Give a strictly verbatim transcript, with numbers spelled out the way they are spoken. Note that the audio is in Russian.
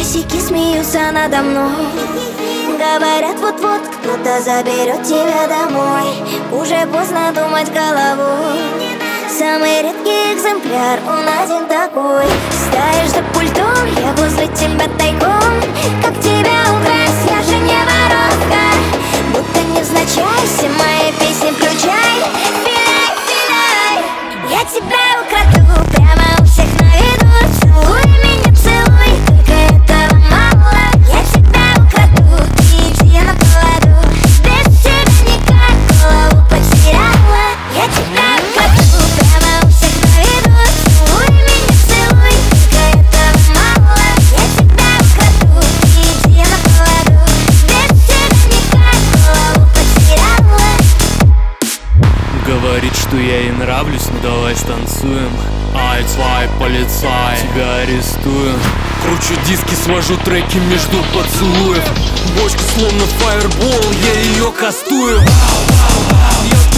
Косяки смеются надо мной. Говорят, вот-вот кто-то заберет тебя домой. Уже поздно думать головой. Самый редкий экземпляр, он один такой. Стоишь за пультом, я возле тебя тайком. Как тебя украсть, я же не воровка. Будто невзначай, все мои песни включай. Филяй, филяй, я тебя украду прямо у всех на виду. Целуй меня, целуй, только этого мало. Я тебя украду, ты иди на поводу. Без тебя никак, голову потеряла. Я тебя украду прямо у всех на виду. Целуй меня, целуй, только этого мало. Я тебя украду, ты иди на поводу. Без тебя никак, голову потеряла. Говорит, что я ей нравлюсь, ну давай станцуем. Ай, твой полицай, тебя арестую. Кручу диски, свожу треки между поцелуев. Бочка словно фаербол, я ее кастую.